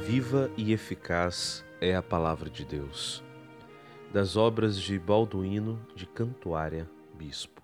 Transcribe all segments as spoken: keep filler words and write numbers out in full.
Viva e eficaz é a palavra de Deus. Das obras de Balduíno de Cantuária, bispo.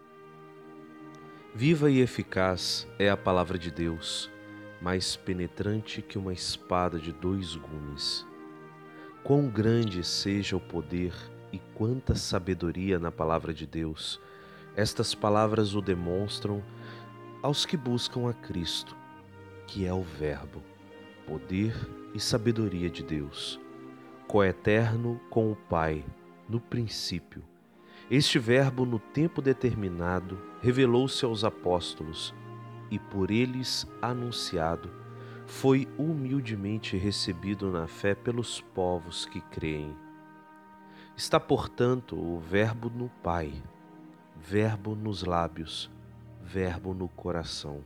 Viva e eficaz é a palavra de Deus, mais penetrante que uma espada de dois gumes. Quão grande seja o poder e quanta sabedoria na palavra de Deus, estas palavras o demonstram aos que buscam a Cristo, que é o Verbo, poder e sabedoria de Deus, coeterno com o Pai, no princípio. Este Verbo, no tempo determinado, revelou-se aos apóstolos e, por eles anunciado, foi humildemente recebido na fé pelos povos que creem. Está, portanto, o Verbo no Pai, Verbo nos lábios, Verbo no coração.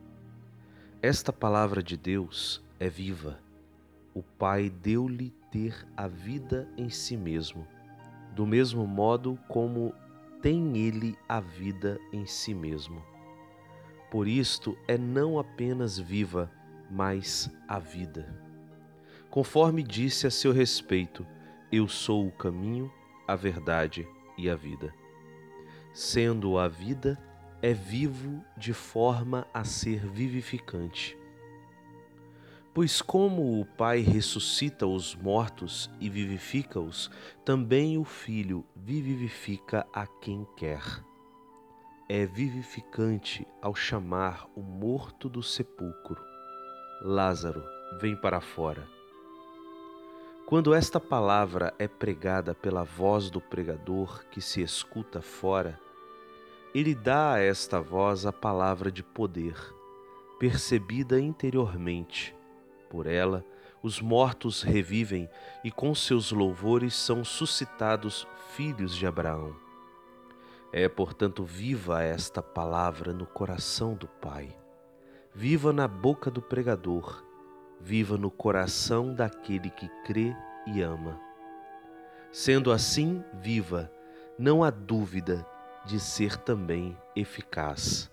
Esta palavra de Deus é viva. O Pai deu-lhe ter a vida em si mesmo, do mesmo modo como tem ele a vida em si mesmo. Por isto é não apenas viva, mas a vida. Conforme disse a seu respeito, eu sou o caminho, a verdade e a vida. Sendo a vida, é vivo de forma a ser vivificante. Pois como o Pai ressuscita os mortos e vivifica-os, também o Filho vivifica a quem quer. É vivificante ao chamar o morto do sepulcro. Lázaro, vem para fora. Quando esta palavra é pregada pela voz do pregador que se escuta fora, ele dá a esta voz a palavra de poder, percebida interiormente. Por ela, os mortos revivem e com seus louvores são suscitados filhos de Abraão. É, portanto, viva esta palavra no coração do Pai, viva na boca do pregador, viva no coração daquele que crê e ama. Sendo assim viva, não há dúvida de ser também eficaz.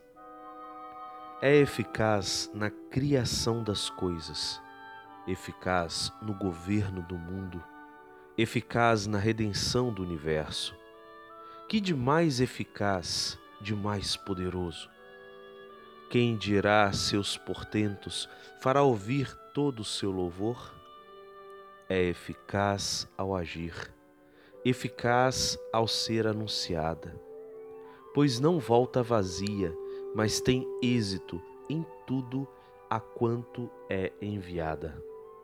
É eficaz na criação das coisas, eficaz no governo do mundo, eficaz na redenção do universo. Que de mais eficaz, de mais poderoso? Quem dirá seus portentos, fará ouvir todo o seu louvor? É eficaz ao agir, eficaz ao ser anunciada, pois não volta vazia, mas tem êxito em tudo a quanto é enviada.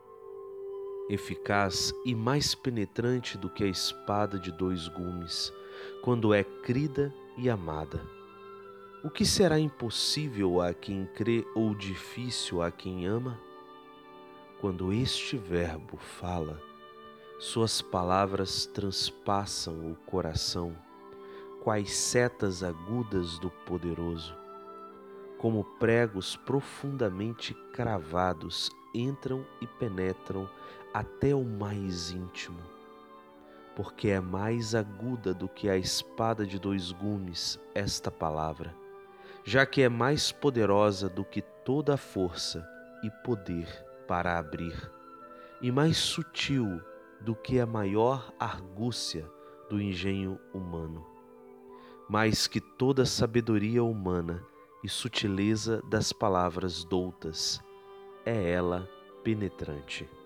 Eficaz e mais penetrante do que a espada de dois gumes, quando é crida e amada. O que será impossível a quem crê ou difícil a quem ama? Quando este Verbo fala, suas palavras transpassam o coração, quais setas agudas do poderoso. Como pregos profundamente cravados, entram e penetram até o mais íntimo, porque é mais aguda do que a espada de dois gumes esta palavra, já que é mais poderosa do que toda a força e poder para abrir, e mais sutil do que a maior argúcia do engenho humano, mais que toda a sabedoria humana e sutileza das palavras doutas, é ela penetrante.